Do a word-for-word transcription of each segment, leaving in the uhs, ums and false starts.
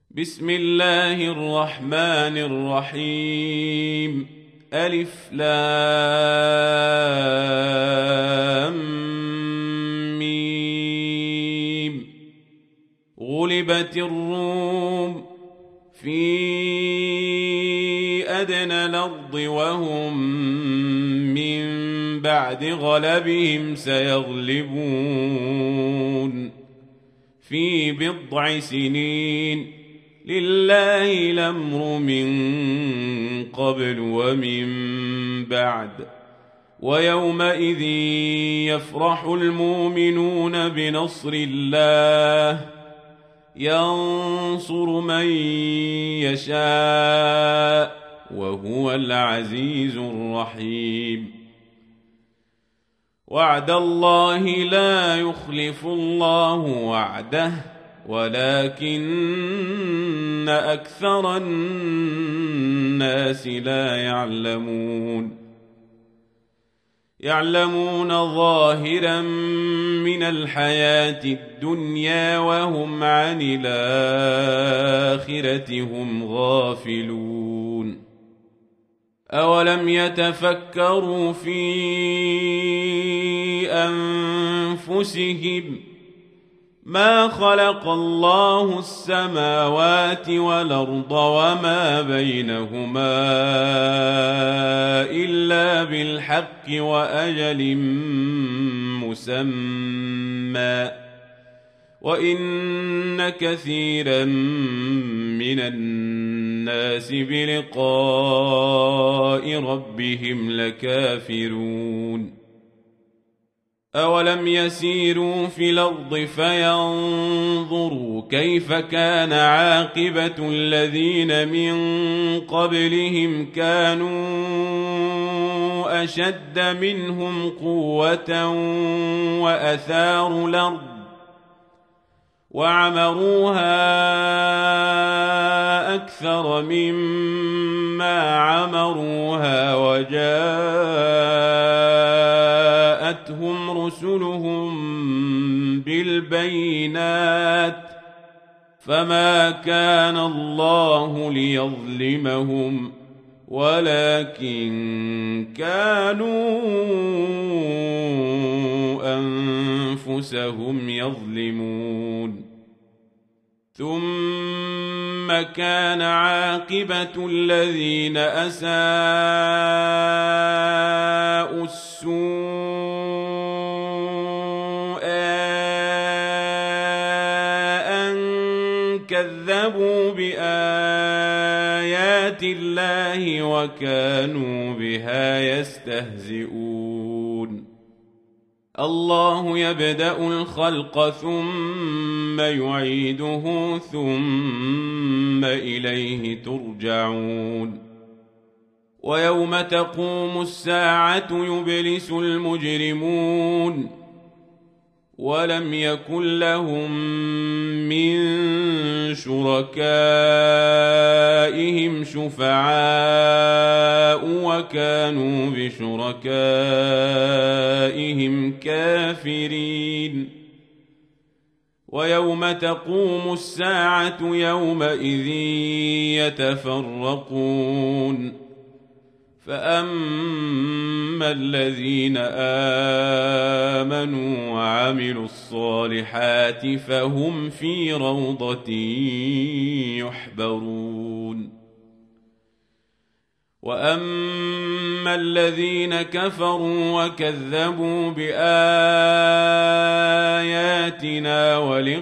بسم الله الرحمن الرحيم. ألف لام ميم. غلبت الروم في أدنى الأرض وهم من بعد غلبهم سيغلبون في بضع سنين. لله الأمر من قبل ومن بعد. ويومئذ يفرح المؤمنون بنصر الله ينصر من يشاء وهو العزيز الرحيم. وعد الله لا يخلف الله وعده ولكن أكثر الناس لا يعلمون. يعلمون ظاهرا من الحياة الدنيا وهم عن الآخرة هم غافلون. أولم يتفكروا في أنفسهم ما خلق الله السماوات والأرض وما بينهما إلا بالحق وأجل مسمى وإن كثيرا من الناس بلقاء ربهم لكافرون. أولم يسيروا في الأرض فينظروا كيف كان عاقبة الذين من قبلهم كانوا أشد منهم قوة وأثاروا الأرض وعمروها أكثر مما عمروها وجاءتهم رسلهم بالبينات فما كان الله ليظلمهم ولكن كانوا أنفسهم يظلمون. ثم كان عاقبة الذين أساءوا السوء أن كذبوا بآيات الله وكانوا بها يستهزئون. الله يبدأ الخلق ثم يعيده ثم إليه ترجعون. ويوم تقوم الساعة يبلس المجرمون ولم يكن لهم من شركائهم شفعاء وكانوا بشركائهم كافرين. ويوم تقوم الساعة يومئذ يتفرقون فأما الذين آمنوا وعملوا الصالحات فهم في روضة يحبرون. وأما الذين كفروا وكذبوا بآياتنا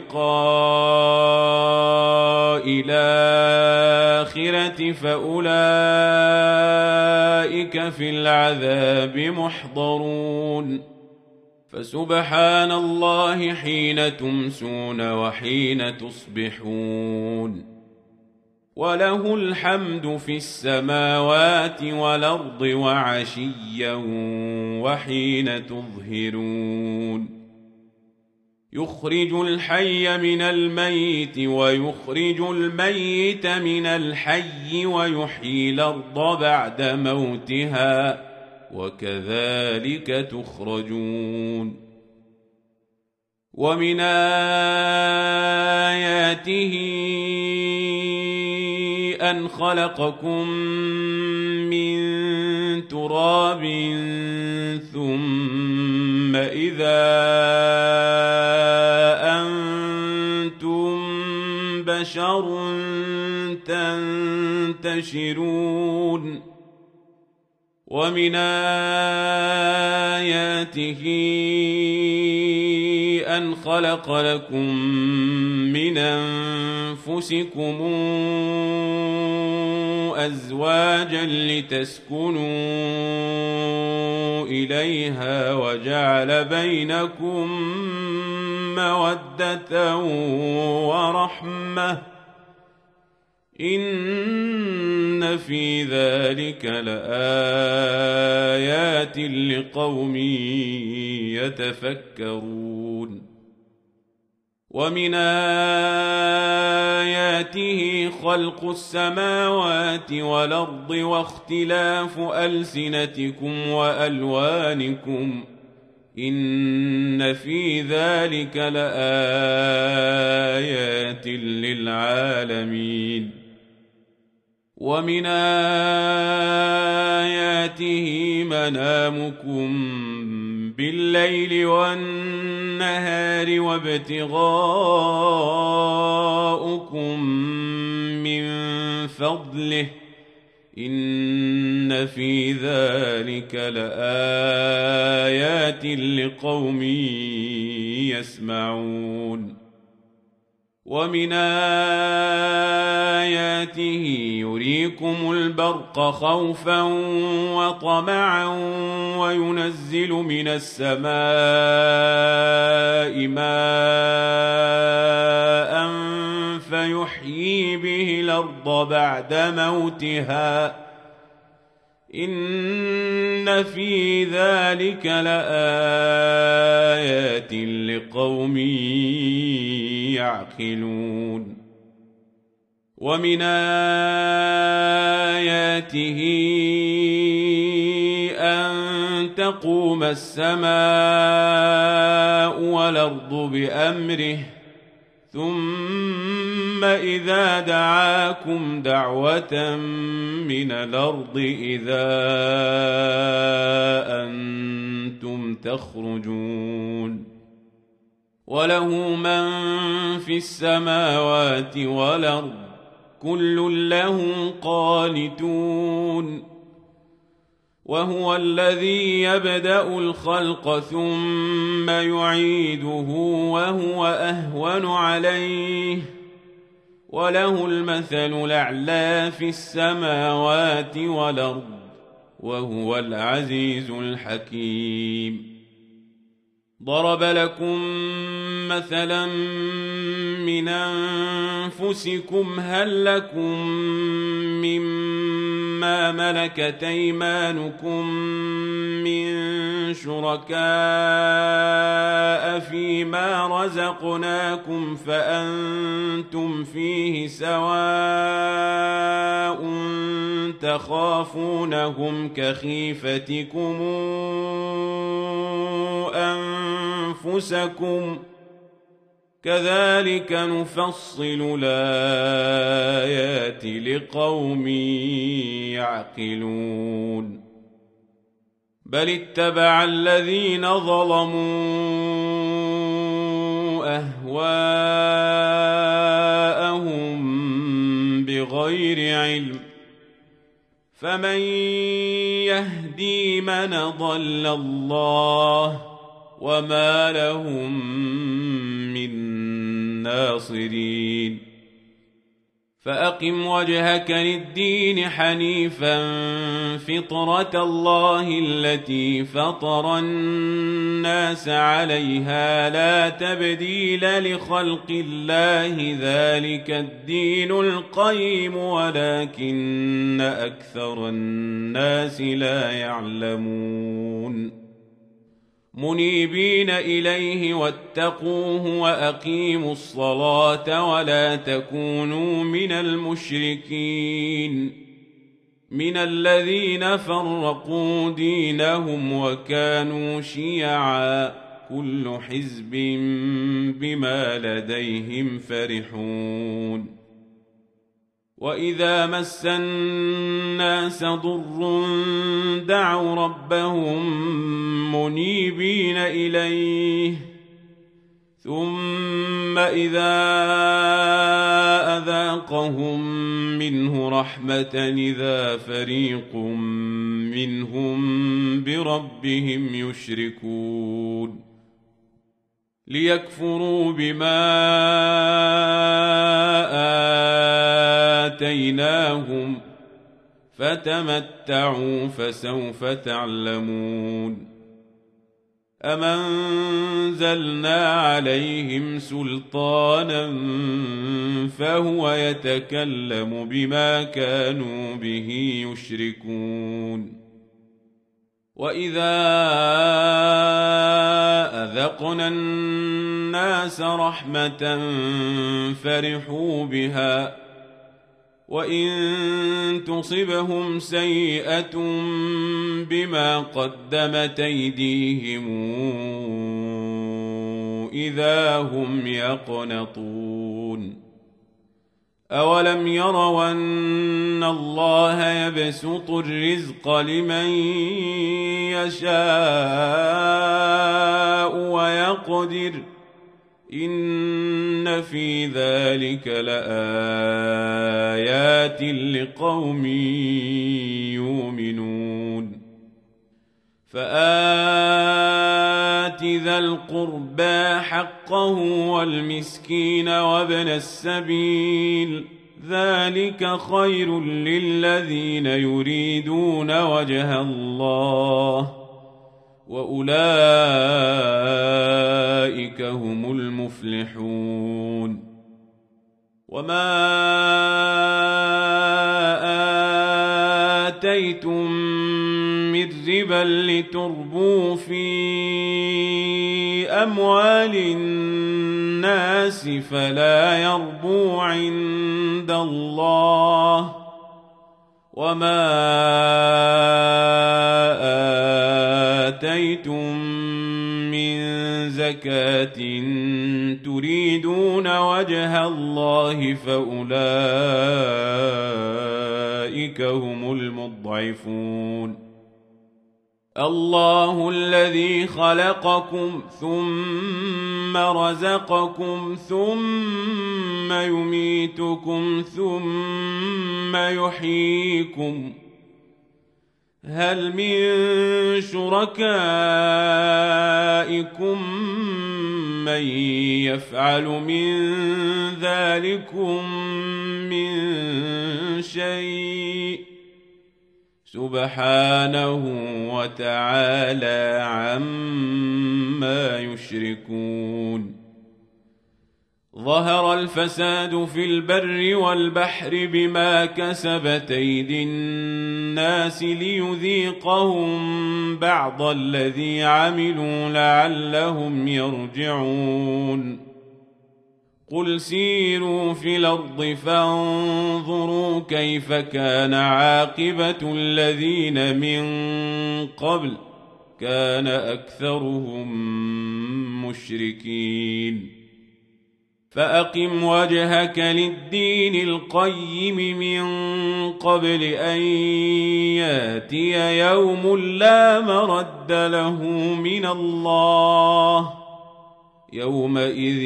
ولقاء الآخرة فأولئك في العذاب محضرون. فسبحان الله حين تمسون وحين تصبحون وله الحمد في السماوات والأرض وعشيا وحين تظهرون. يخرج الحي من الميت ويخرج الميت من الحي ويحيي الأرض بعد موتها وكذلك تخرجون. ومن آياته أن خلقكم من تراب ثم إذا أنتم بشر تنتشرون ومن آياته أن خلق لكم من أنفسكم أزواجا لتسكنوا إليها وجعل بينكم مودة ورحمة إن في ذلك لآيات لقوم يتفكرون ومن آياته خلق السماوات والأرض واختلاف ألسنتكم وألوانكم إن في ذلك لآيات للعالمين ومن آياته منامكم بالليل والنهار وابتغاؤكم من فضله إن في ذلك لآيات لقوم يسمعون ومن آياته يريكم البرق خوفا وطمعا وينزل من السماء ماء فيحيي به الأرض بعد موتها إن في ذلك لآيات لقوم يعقلون ومن آياته أن تقوم السماء والأرض بأمره ثم إذا دعاكم دعوة من الأرض إذا أنتم تخرجون وله من في السماوات والأرض كل له قانتون وهو الذي يبدأ الخلق ثم يعيده وهو أهون عليه وله المثل الأعلى في السماوات والأرض وهو العزيز الحكيم ضرب لكم مثلا من أنفسكم هل لكم مما ملكت أيمانكم من شركاء فيما رزقناكم فأنتم فيه سواء تخافونهم كخيفتكم أنفسكم كذلك نفصل الآيات لقوم يعقلون بل اتبع الذين ظلموا أهواءهم بغير علم فمن يهدي من ضل الله وما لهم من ناصرين فأقم وجهك للدين حنيفا فطرة الله التي فطر الناس عليها لا تبديل لخلق الله ذلك الدين القيم ولكن أكثر الناس لا يعلمون منيبين إليه واتقوه وأقيموا الصلاة ولا تكونوا من المشركين من الذين فرقوا دينهم وكانوا شيعا كل حزب بما لديهم فرحون وإذا مس الناس ضر دعوا ربهم منيبين إليه ثم إذا أذاقهم منه رحمة إذا فريق منهم بربهم يشركون ليكفروا بما آتيناهم فتمتعوا فسوف تعلمون أم أنزلنا عليهم سلطانا فهو يتكلم بما كانوا به يشركون وإذا أذقنا الناس رحمة فرحوا بها وإن تصبهم سيئة بما قدمت أيديهم إذا هم يقنطون أولم يروا أن الله يبسط الرزق لمن يشاء ويقدر إن في ذلك لآيات لقوم يؤمنون فآت ذا القربى حقه والمسكين وابن السبيل ذلك خير للذين يريدون وجه الله وأولئك هم المفلحون وما آتيتم من ربا لتربوا في أموال الناس فلا يربو عند الله وما آتيتم من زكاة تريدون وجه الله فأولئك هم المضعفون الله الذي خلقكم ثم رزقكم ثم يميتكم ثم يحييكم هل من شركائكم من يفعل من ذلكم من شيء سبحانه وتعالى عما يشركون ظهر الفساد في البر والبحر بما كسبت أيدي الناس ليذيقهم بعض الذي عملوا لعلهم يرجعون قل سيروا في الأرض فانظروا كيف كان عاقبة الذين من قبل كان أكثرهم مشركين فأقم وجهك للدين القيم من قبل أن ياتي يوم لا مرد له من الله يومئذ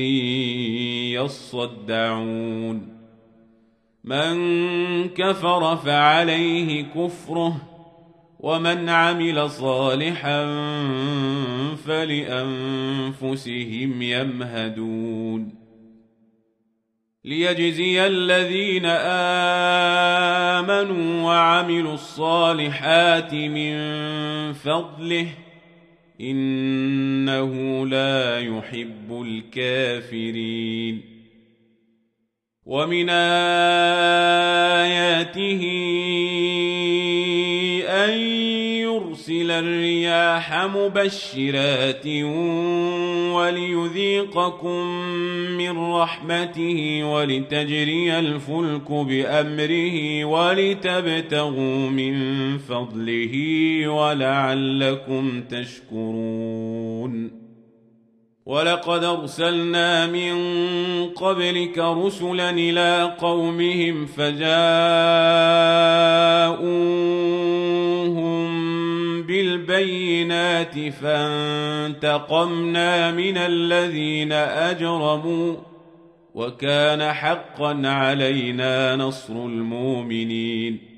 يصدعون من كفر فعليه كفره ومن عمل صالحا فلأنفسهم يمهدون ليجزي الذين آمنوا وعملوا الصالحات من فضله إنه لا يحب الكافرين ومن آياته أن يرسل الرياح مبشرات وليذيقكم من رحمته ولتجري الفلك بأمره ولتبتغوا من فضله ولعلكم تشكرون ولقد أرسلنا من قبلك رسلا إلى قومهم فجاءوهم بالبينات فانتقمنا من الذين أجرموا وكان حقا علينا نصر المؤمنين.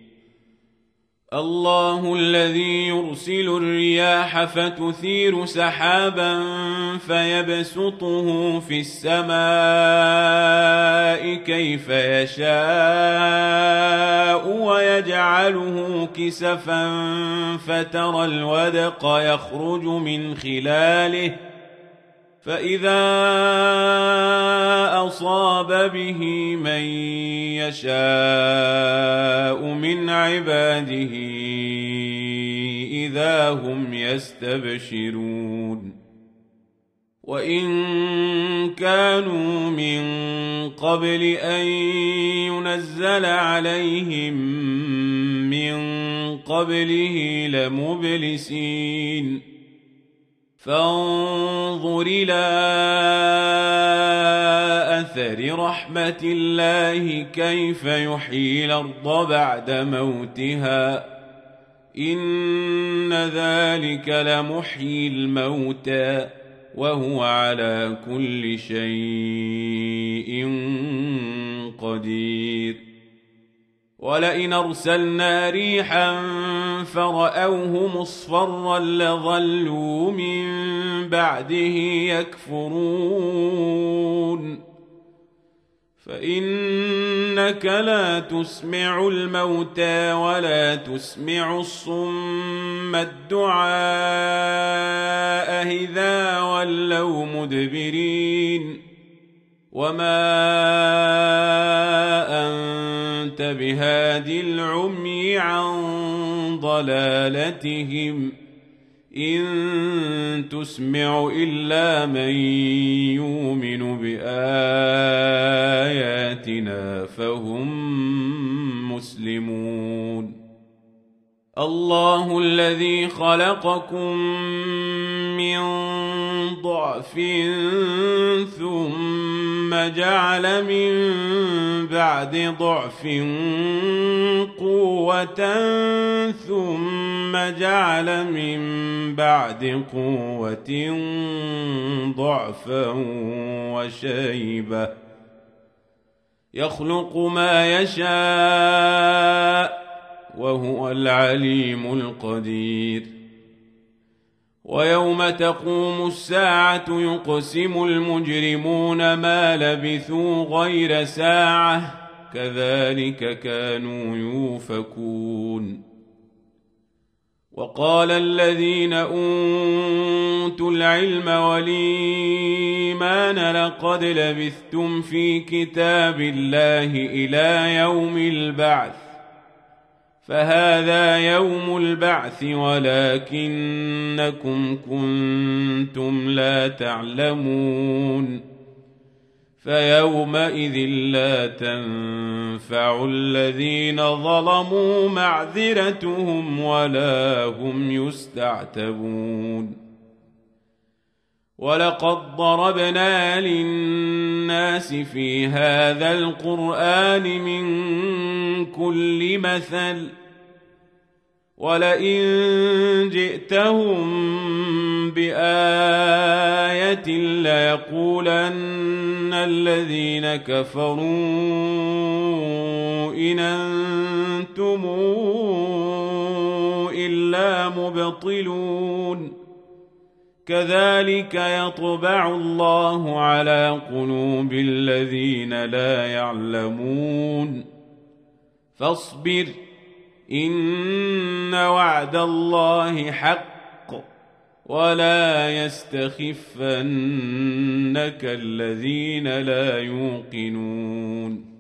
الله الذي يرسل الرياح فتثير سحابا فيبسطه في السماء كيف يشاء ويجعله كسفا فترى الودق يخرج من خلاله فإذا أصاب به من يشاء من عباده إذا هم يستبشرون. وإن كانوا من قبل أن ينزل عليهم من قبله لمبلسين. فانظر إلى أثر رحمة الله كيف يحيي الأرض بعد موتها إن ذلك لمحيي الموتى وهو على كل شيء قدير. ولئن أرسلنا ريحا فرأوه مصفرا لظلوا من بعده يكفرون. فإنك لا تسمع الموتى ولا تسمع الصم الدعاء إذا ولوا مدبرين وما أنت بهادي العمي عن ضلالتهم إن تسمع إلا من يؤمن بآياتنا فهم مسلمون. الله الذي خلقكم من ضعف ثم جعل من بعد ضعف قوة ثم جعل من بعد قوة ضعفا وشيبة يخلق ما يشاء وهو العليم القدير. ويوم تقوم الساعة يقسم المجرمون ما لبثوا غير ساعة كذلك كانوا يؤفكون. وقال الذين أوتوا العلم والإيمان لقد لبثتم في كتاب الله إلى يوم البعث فهذا يوم البعث ولكنكم كنتم لا تعلمون. فيومئذ لا تنفع الذين ظلموا معذرتهم ولا هم يستعتبون. ولقد ضربنا للناس في هذا القرآن من كل مثل ولئن جئتهم بآية ليقولن الذين كفروا إن أنتم إلا مبطلون. كذلك يطبع الله على قلوب الذين لا يعلمون. فاصبر إن وعد الله حق ولا يستخفنك الذين لا يوقنون.